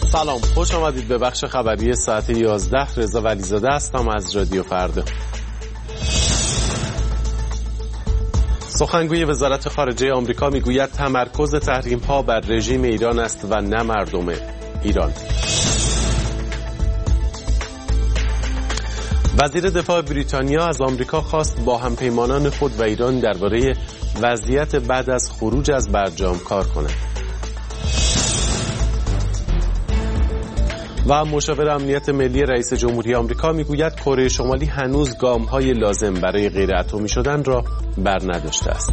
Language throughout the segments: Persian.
سلام، خوش آمدید به بخش خبری ساعت 11. رضا ولیزاده هستم از رادیو فردا. سخنگوی وزارت خارجه آمریکا میگوید تمرکز تحریم‌ها بر رژیم ایران است و نه مردم ایران. وزیر دفاع بریتانیا از آمریکا خواست با همپیمانان خود و ایران درباره وضعیت بعد از خروج از برجام کار کند. و مشاور امنیت ملی رئیس جمهوری آمریکا میگوید کره شمالی هنوز گام‌های لازم برای غیر اتمی شدن را برنداشته است.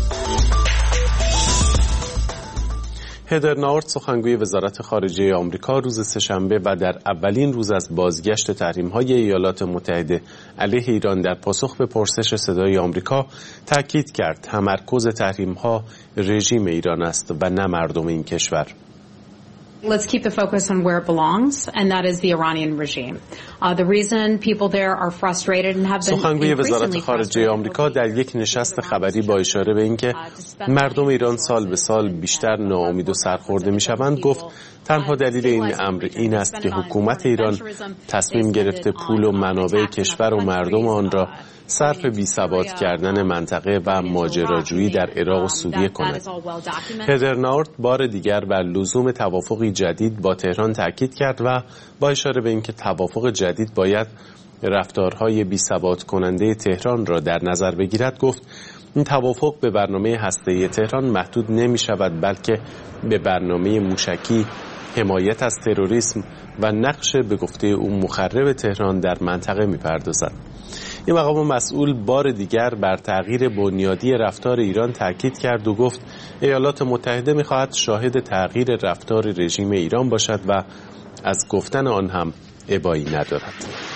هدر ناورت سخنگوی وزارت خارجه آمریکا روز سه‌شنبه و در اولین روز از بازگشت تحریم‌های ایالات متحده علیه ایران در پاسخ به پرسش صدای آمریکا تاکید کرد تمرکز تحریم‌ها رژیم ایران است و نه مردم این کشور. Let's keep the focus on where it belongs, and that is the Iranian regime. The reason people there are frustrated and have been سخنگوی وزارت خارجه آمریکا در یک نشست خبری با اشاره به اینکه مردم ایران سال به سال بیشتر ناامید و سرخورده میشوند گفت تنها دلیل این امر این است که حکومت ایران تصمیم گرفته پول و منابع کشور و مردم آن را صرف بی‌ثبات کردن منطقه و ماجراجویی در عراق و سوریه کند. هدر ناورت بار دیگر بر لزوم توافقی جدید با تهران تاکید کرد و با اشاره به اینکه توافق جدید باید رفتارهای بی‌ثبات کننده تهران را در نظر بگیرد گفت این توافق به برنامه هسته‌ای تهران محدود نمی شود بلکه به برنامه موشکی، حمایت از تروریسم و نقش به گفته او مخرب تهران در منطقه می پردازد. این مقام مسئول بار دیگر بر تغییر بنیادی رفتار ایران تاکید کرد و گفت ایالات متحده می‌خواهد شاهد تغییر رفتار رژیم ایران باشد و از گفتن آن هم ابایی ندارد.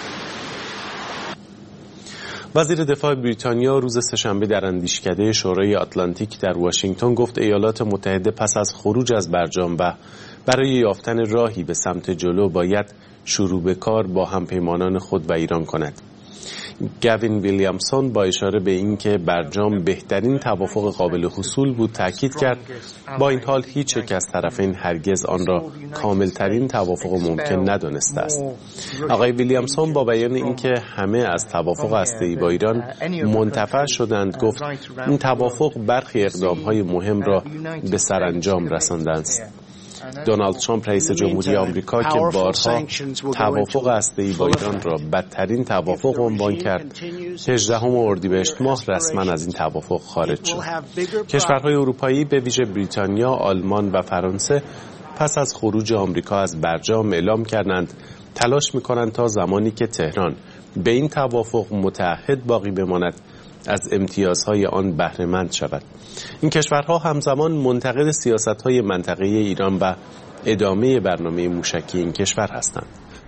وزیر دفاع بریتانیا روز سه‌شنبه در اندیشکده شورای آتلانتیک در واشنگتن گفت ایالات متحده پس از خروج از برجام و برای یافتن راهی به سمت جلو باید شروع به کار با همپیمانان خود و ایران کند. گوین ویلیامسون با اشاره به اینکه برجام بهترین توافق قابل حصول بود تاکید کرد با این حال هیچ یک از طرفین هرگز آن را کاملترین توافق ممکن ندانسته است. آقای ویلیامسون با بیان اینکه همه از توافق هسته‌ای با ایران منتفع شدند گفت این توافق برخی اقدام‌های مهم را به سرانجام رسانده است. دونالد ترامپ رئیس جمهوری آمریکا که بارها توافق هسته‌ای با ایران را بدترین توافق عنوان کرد 18 اردیبهشت ماه رسما از این توافق خارج شد. کشورهای اروپایی به ویژه بریتانیا، آلمان و فرانسه پس از خروج آمریکا از برجام اعلام کردند تلاش می‌کنند تا زمانی که تهران به این توافق متعهد باقی بماند از امتیازهای آن بهره‌مند شود. این کشورها همزمان منتقد سیاست‌های منطقه‌ای ایران و ادامه برنامه موشکی این کشور هستند.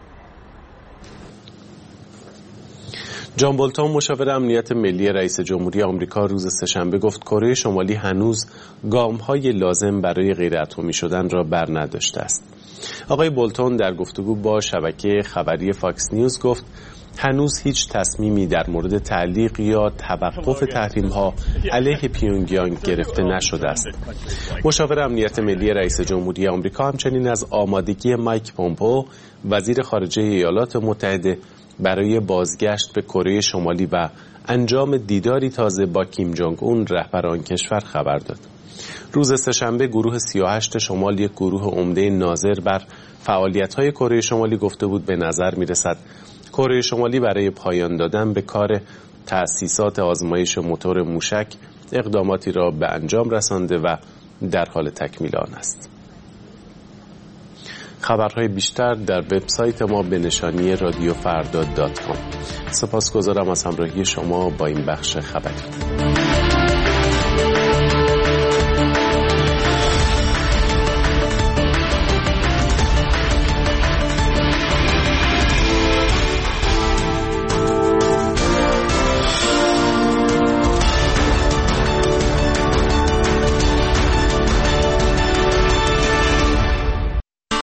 جان بولتون مشاور امنیت ملی رئیس جمهوری آمریکا روز سه‌شنبه گفت کره شمالی هنوز گام‌های لازم برای غیر اتمی شدن را برنداشته است. آقای بولتون در گفتگو با شبکه خبری فاکس نیوز گفت هنوز هیچ تصمیمی در مورد تعلیق یا توقف تحریم‌ها علیه پیونگیانگ گرفته نشده است. مشاور امنیت ملی رئیس جمهوری آمریکا همچنین از آمادگی مایک پومپئو وزیر خارجه ایالات متحده برای بازگشت به کره شمالی و انجام دیداری تازه با کیم جونگ اون رهبر آن کشور خبر داد. روز سه‌شنبه گروه 38 شمال یک گروه عمده ناظر بر فعالیت‌های کره شمالی گفته بود به نظر می‌رسد کره شمالی برای پایان دادن به کار تأسیسات آزمایش موتور موشک اقداماتی را به انجام رسانده و در حال تکمیل آن است. خبرهای بیشتر در وبسایت ما به نشانی radiofarda.com. سپاسگزارم از همراهی شما با این بخش خبری.